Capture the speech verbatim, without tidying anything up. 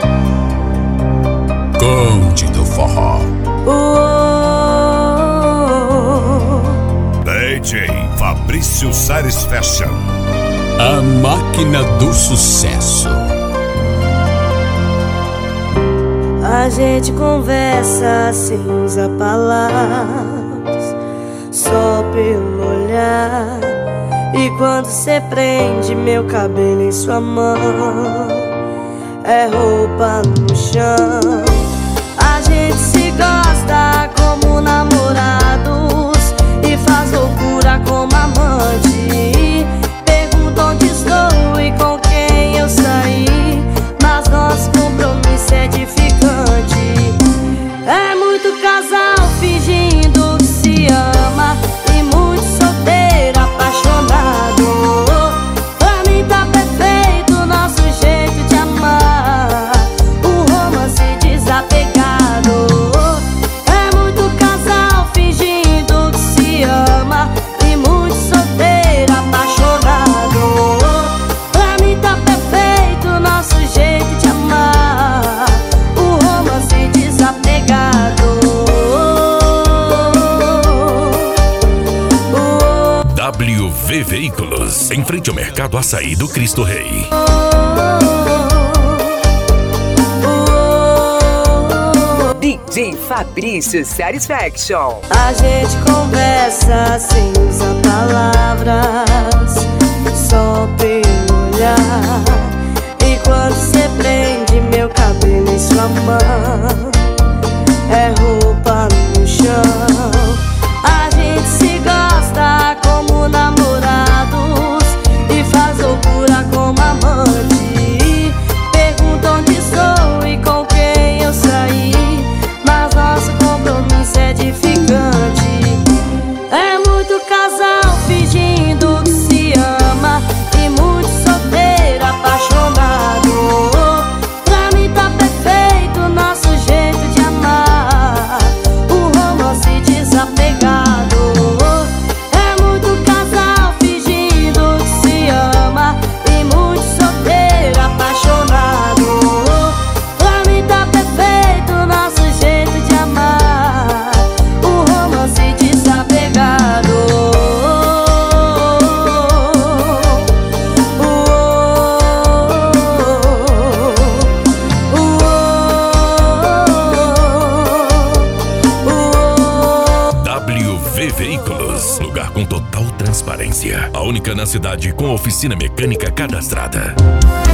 Conde do Forró. D J Fabrício Sares Fashion. A máquina do sucesso. A gente conversa sem usar palavras, só pelo olhar. E quando cê prende meu cabelo em sua mão, é roupa no chão. A gente se gosta como namorados e faz loucura como amante. Pergunta onde estou e com quem eu saí, mas nosso compromisso é edificante. É muito casal fingindo que se ama e muito solteiro apaixonado. Pra mim tá perfeito o nosso jeito de amar, um romance desapegado. É muito casal fingindo que se ama e muito solteiro apaixonado. Pra mim tá perfeito o nosso jeito de amar, um romance desapegado. W V Veículos, em frente ao Mercado Açaí do Cristo Rei. D J Fabrício Sares Fashion. A gente conversa sem usar palavras, só pelo olhar. E quando cê prende meu cabelo em sua mão, é roupa no chão. A gente se gosta como namorados e faz loucura como amante. Pergunta onde estou e com quem eu saí, mas nosso compromisso é edificante. É muito casal fingindo que se ama e muito solteiro apaixonado. Pra mim tá perfeito o nosso jeito de amar, um romance desapegado. É muito casal fingindo que se ama e muito solteiro apaixonado. Pra mim tá perfeito o nosso jeito de amar, um romance desapegado. W V Veículos, lugar com total transparência. A única na cidade com oficina mecânica cadastrada.